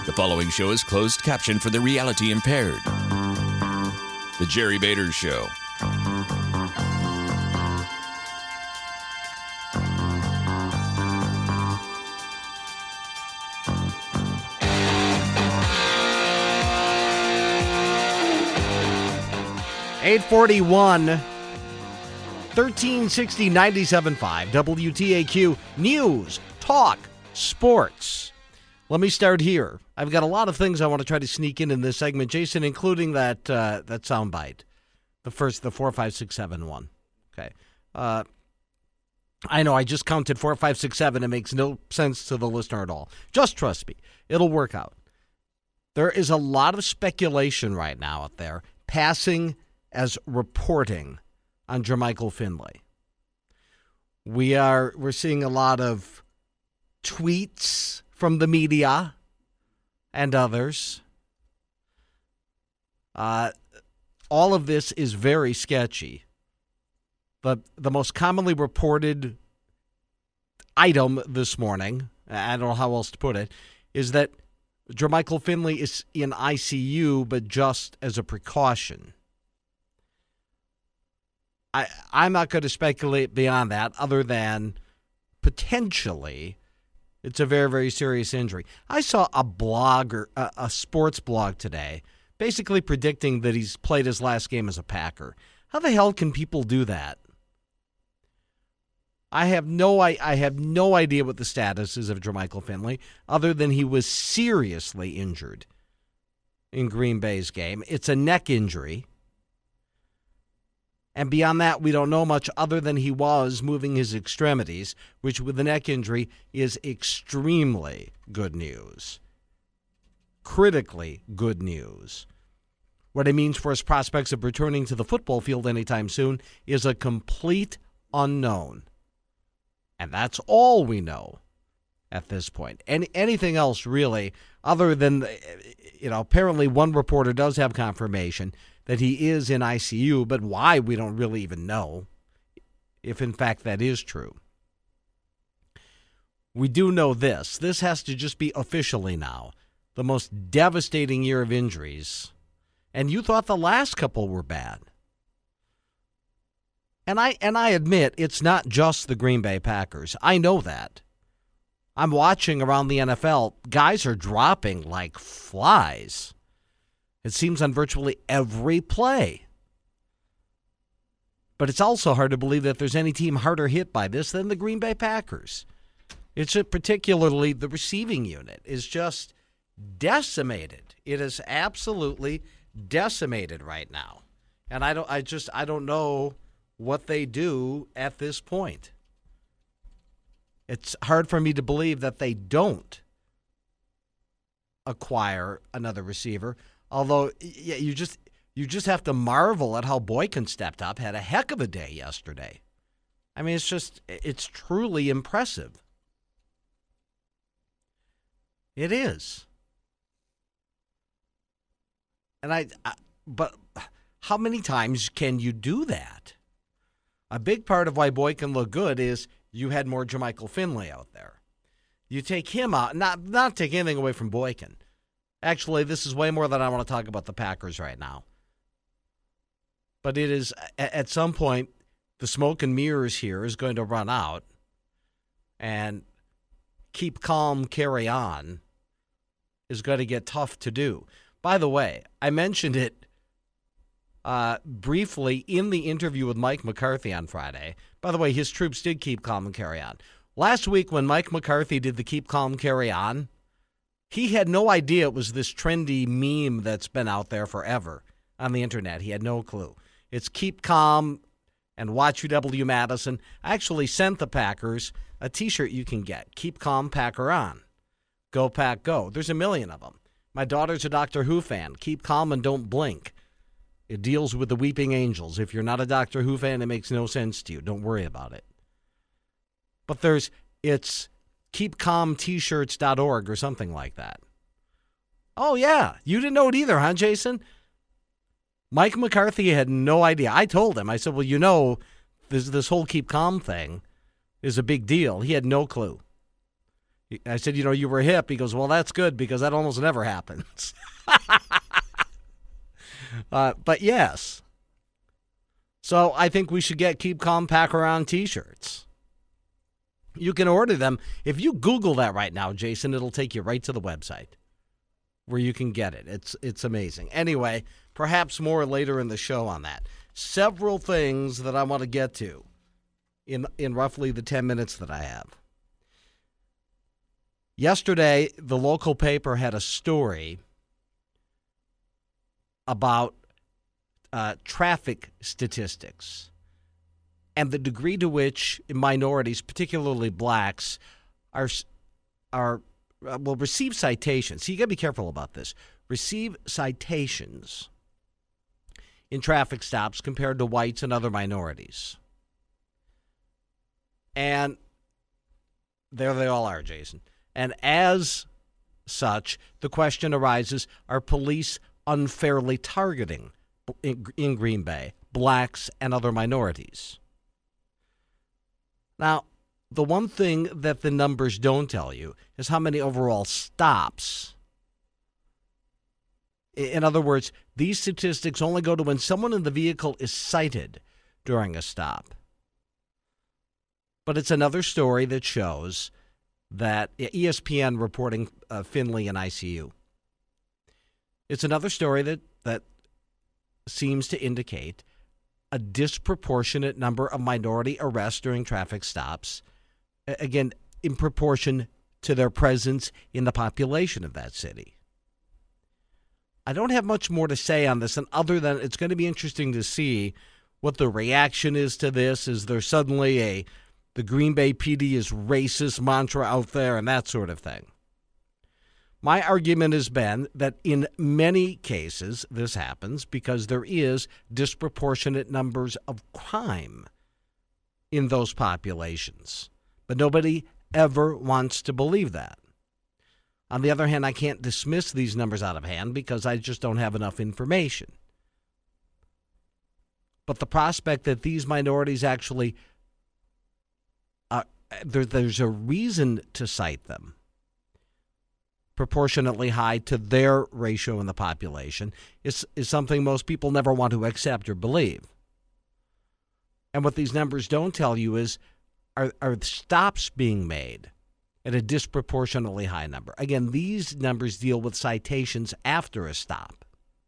The following show is closed caption for the reality impaired. The Jerry Bader Show. .841, 1360 97.5 WTAQ News, Talk, Sports. Let me start here. I've got a lot of things I want to try to sneak in this segment, Jason, including that soundbite, the 4, 5, 6, 7 one. Okay. I know I just counted 4, 5, 6, 7. It makes no sense to the listener at all. Just trust me. It'll work out. There is a lot of speculation right now out there, passing as reporting on Jermichael Finley. We're seeing a lot of tweets from the media and others. All of this is very sketchy. But the most commonly reported item this morning, I don't know how else to put it, is that Jermichael Finley is in ICU, but just as a precaution. I'm not going to speculate beyond that other than potentially it's a very, very serious injury. I saw a blog or a sports blog today basically predicting that he's played his last game as a Packer. How the hell can people do that? I have no idea what the status is of Jermichael Finley other than he was seriously injured in Green Bay's game. It's a neck injury. And beyond that, we don't know much other than he was moving his extremities, which with the neck injury is extremely good news. Critically good news. What it means for his prospects of returning to the football field anytime soon is a complete unknown. And that's all we know at this point. Anything else really, other than, apparently one reporter does have confirmation that he is in ICU, but why we don't really even know, if in fact that is true. We do know this. This has to just be officially now the most devastating year of injuries. And you thought the last couple were bad. And I admit it's not just the Green Bay Packers. I know that. I'm watching around the NFL. Guys are dropping like flies. It seems on virtually every play. But it's also hard to believe that there's any team harder hit by this than the Green Bay Packers. It's particularly the receiving unit is just decimated. It is absolutely decimated right now. And I don't know what they do at this point. It's hard for me to believe that they don't acquire another receiver. Although, yeah, you just have to marvel at how Boykin stepped up, had a heck of a day yesterday. I mean, it's truly impressive. It is. And but how many times can you do that? A big part of why Boykin looked good is you had more Jermichael Finley out there. You take him out, not take anything away from Boykin. Actually, this is way more than I want to talk about the Packers right now. But it is, at some point, the smoke and mirrors here is going to run out. And keep calm, carry on is going to get tough to do. By the way, I mentioned it briefly in the interview with Mike McCarthy on Friday. By the way, his troops did keep calm and carry on. Last week when Mike McCarthy did the keep calm, carry on, he had no idea it was this trendy meme that's been out there forever on the internet. He had no clue. It's keep calm and watch UW Madison. I actually sent the Packers a T-shirt you can get. Keep calm, Packer on. Go, Pack, go. There's a million of them. My daughter's a Doctor Who fan. Keep calm and don't blink. It deals with the weeping angels. If you're not a Doctor Who fan, it makes no sense to you. Don't worry about it. But it's keepcalmtshirts.org or something like that. Oh, yeah. You didn't know it either, huh, Jason? Mike McCarthy had no idea. I told him. I said, well, this whole keep calm thing is a big deal. He had no clue. I said, you were hip. He goes, well, that's good because that almost never happens. But yes. So I think we should get Keep Calm, Pack Around t-shirts. You can order them. If you Google that right now, Jason, it'll take you right to the website where you can get it. It's amazing. Anyway, perhaps more later in the show on that. Several things that I want to get to in roughly the 10 minutes that I have. Yesterday, the local paper had a story about traffic statistics and the degree to which minorities, particularly blacks, will receive citations. So you got to be careful about this. Receive citations in traffic stops compared to whites and other minorities. And there they all are, Jason. And as such, the question arises, are police unfairly targeting in Green Bay blacks and other minorities? Now, the one thing that the numbers don't tell you is how many overall stops. In other words, these statistics only go to when someone in the vehicle is cited during a stop. But it's another story that shows that ESPN reporting Finley in ICU. It's another story that seems to indicate a disproportionate number of minority arrests during traffic stops, again, in proportion to their presence in the population of that city. I don't have much more to say on this, and other than it's going to be interesting to see what the reaction is to this. Is there suddenly the Green Bay PD is racist mantra out there and that sort of thing? My argument has been that in many cases this happens because there is disproportionate numbers of crime in those populations. But nobody ever wants to believe that. On the other hand, I can't dismiss these numbers out of hand because I just don't have enough information. But the prospect that these minorities actually, there's a reason to cite them proportionately high to their ratio in the population is something most people never want to accept or believe. And what these numbers don't tell you is, are stops being made at a disproportionately high number? Again, these numbers deal with citations after a stop,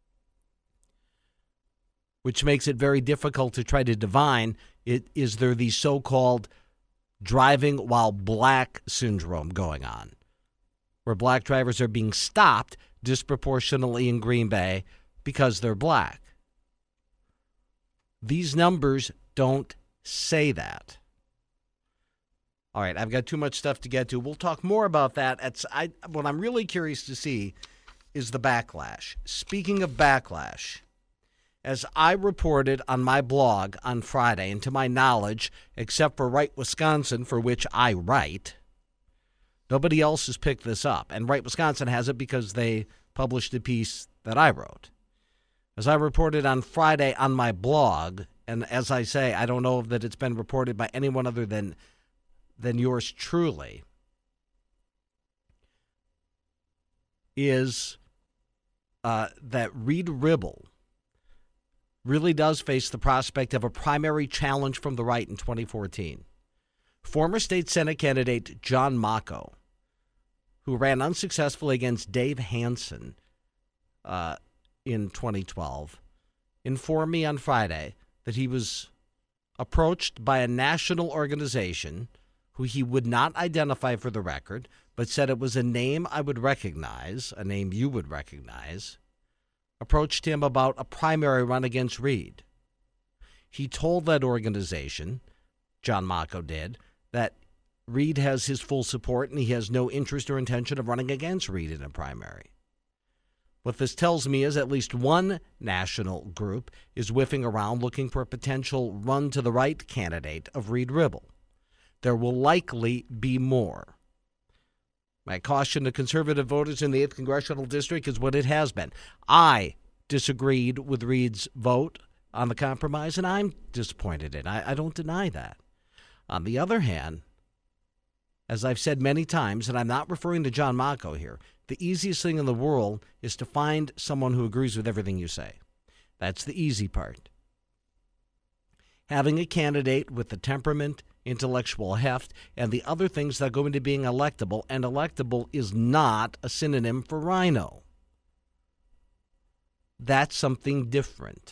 which makes it very difficult to try to divine, is there the so-called driving while black syndrome going on, where black drivers are being stopped disproportionately in Green Bay because they're black. These numbers don't say that. All right, I've got too much stuff to get to. We'll talk more about that. What I'm really curious to see is the backlash. Speaking of backlash, as I reported on my blog on Friday, and to my knowledge, except for Right Wisconsin, for which I write, nobody else has picked this up. And Right Wisconsin has it because they published a piece that I wrote. As I reported on Friday on my blog, and as I say, I don't know that it's been reported by anyone other than yours truly, is that Reed Ribble really does face the prospect of a primary challenge from the right in 2014. Former state Senate candidate John Mocco, who ran unsuccessfully against Dave Hansen in 2012, informed me on Friday that he was approached by a national organization who he would not identify for the record, but said it was a name I would recognize, a name you would recognize, approached him about a primary run against Reed. He told that organization, John Mocco did, that Reed has his full support and he has no interest or intention of running against Reed in a primary. What this tells me is at least one national group is whiffing around looking for a potential run to the right candidate of Reed Ribble. There will likely be more. My caution to conservative voters in the 8th Congressional District is what it has been. I disagreed with Reed's vote on the compromise, and I'm disappointed in it. I don't deny that. On the other hand, as I've said many times, and I'm not referring to John Mako here, the easiest thing in the world is to find someone who agrees with everything you say. That's the easy part. Having a candidate with the temperament, intellectual heft, and the other things that go into being electable, and electable is not a synonym for rhino. That's something different.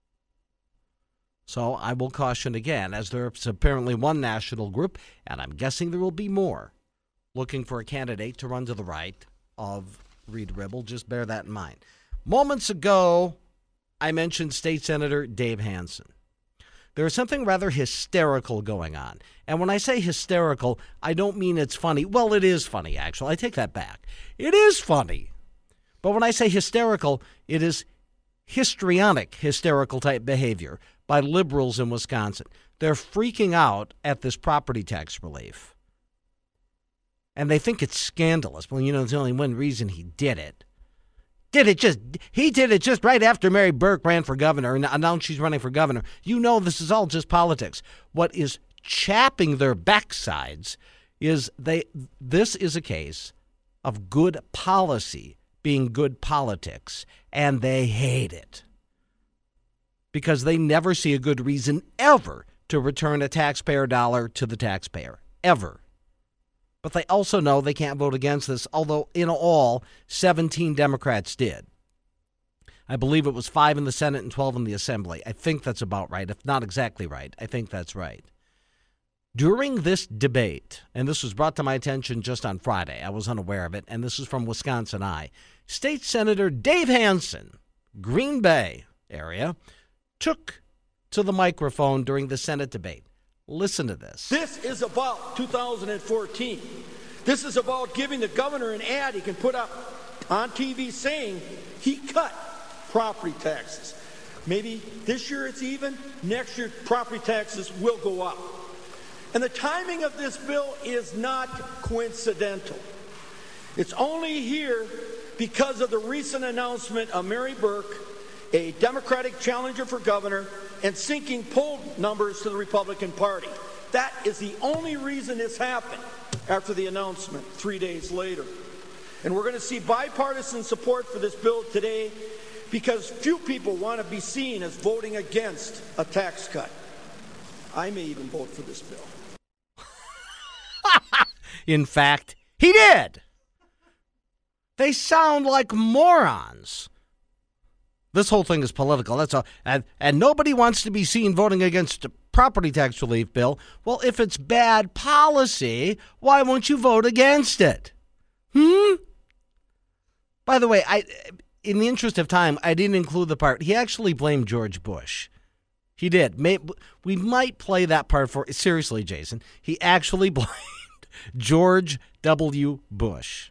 So I will caution again, as there's apparently one national group, and I'm guessing there will be more, looking for a candidate to run to the right of Reed Ribble. Just bear that in mind. Moments ago, I mentioned State Senator Dave Hansen. There is something rather hysterical going on. And when I say hysterical, I don't mean it's funny. Well, it is funny, actually. I take that back. It is funny. But when I say hysterical, it is histrionic, hysterical type behavior by liberals in Wisconsin. They're freaking out at this property tax relief. And they think it's scandalous. Well, there's only one reason he did it. He did it just right after Mary Burke ran for governor and announced she's running for governor. This is all just politics. What is chapping their backsides is this is a case of good policy being good politics, and they hate it because they never see a good reason ever to return a taxpayer dollar to the taxpayer, ever. But they also know they can't vote against this, although in all, 17 Democrats did. I believe it was 5 in the Senate and 12 in the Assembly. I think that's about right. If not exactly right, I think that's right. During this debate, and this was brought to my attention just on Friday, I was unaware of it, and this is from Wisconsin Eye, State Senator Dave Hansen, Green Bay area, took to the microphone during the Senate debate. Listen to this. This is about 2014. This is about giving the governor an ad he can put up on TV saying he cut property taxes. Maybe this year it's even, next year property taxes will go up. And the timing of this bill is not coincidental. It's only here because of the recent announcement of Mary Burke, a Democratic challenger for governor, and sinking poll numbers to the Republican Party. That is the only reason it's happened after the announcement 3 days later. And we're going to see bipartisan support for this bill today because few people want to be seen as voting against a tax cut. I may even vote for this bill. In fact, he did. They sound like morons. This whole thing is political, that's all. And nobody wants to be seen voting against a property tax relief bill. Well, if it's bad policy, why won't you vote against it? By the way, in the interest of time, I didn't include the part. He actually blamed George Bush. He did. We might play that part for... Seriously, Jason. He actually blamed George W. Bush.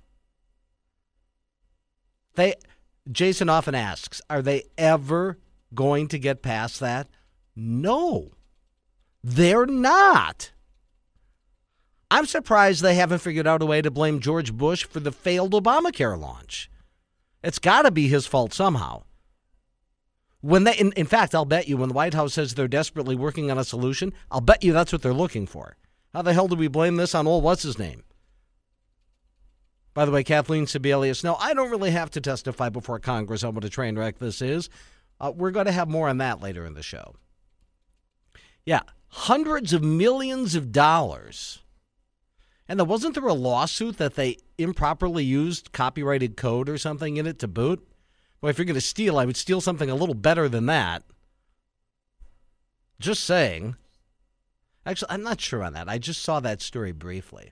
Jason often asks, are they ever going to get past that? No, they're not. I'm surprised they haven't figured out a way to blame George Bush for the failed Obamacare launch. It's got to be his fault somehow. When they, in fact, I'll bet you when the White House says they're desperately working on a solution, I'll bet you that's what they're looking for. How the hell do we blame this on old what's-his-name? By the way, Kathleen Sebelius, no, I don't really have to testify before Congress on what a train wreck this is. We're going to have more on that later in the show. Yeah, hundreds of millions of dollars. And wasn't there a lawsuit that they improperly used copyrighted code or something in it to boot? Well, if you're going to steal, I would steal something a little better than that. Just saying. Actually, I'm not sure on that. I just saw that story briefly.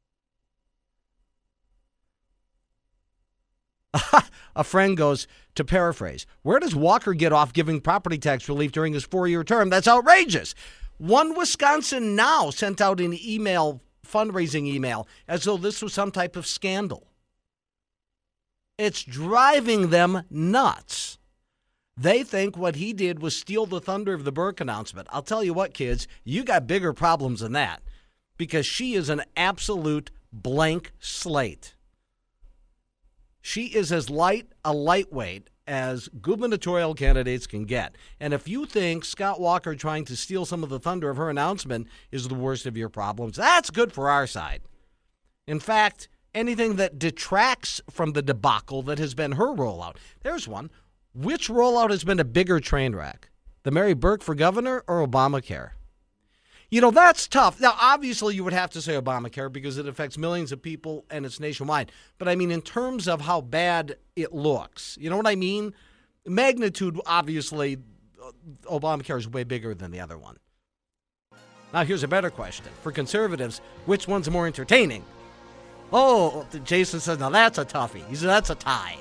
A friend goes, to paraphrase, where does Walker get off giving property tax relief during his 4-year term? That's outrageous. One Wisconsin Now sent out an fundraising email, as though this was some type of scandal. It's driving them nuts. They think what he did was steal the thunder of the Burke announcement. I'll tell you what, kids, you got bigger problems than that, because she is an absolute blank slate. She is as lightweight as gubernatorial candidates can get. And if you think Scott Walker trying to steal some of the thunder of her announcement is the worst of your problems, that's good for our side. In fact, anything that detracts from the debacle that has been her rollout. There's one. Which rollout has been a bigger train wreck? The Mary Burke for governor or Obamacare? That's tough. Now, obviously, you would have to say Obamacare because it affects millions of people and it's nationwide. But, I mean, in terms of how bad it looks, you know what I mean? Magnitude, obviously, Obamacare is way bigger than the other one. Now, here's a better question. For conservatives, which one's more entertaining? Oh, Jason says, now that's a toughie. He said, that's a tie.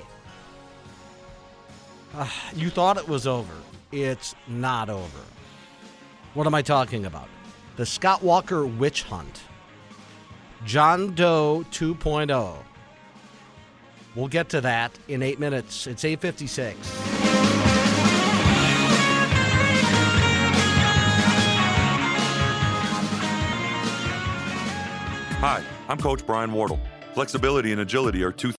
You thought it was over. It's not over. What am I talking about? The Scott Walker witch hunt. John Doe 2.0. We'll get to that in 8 minutes. It's 8:56. Hi, I'm Coach Brian Wardle. Flexibility and agility are two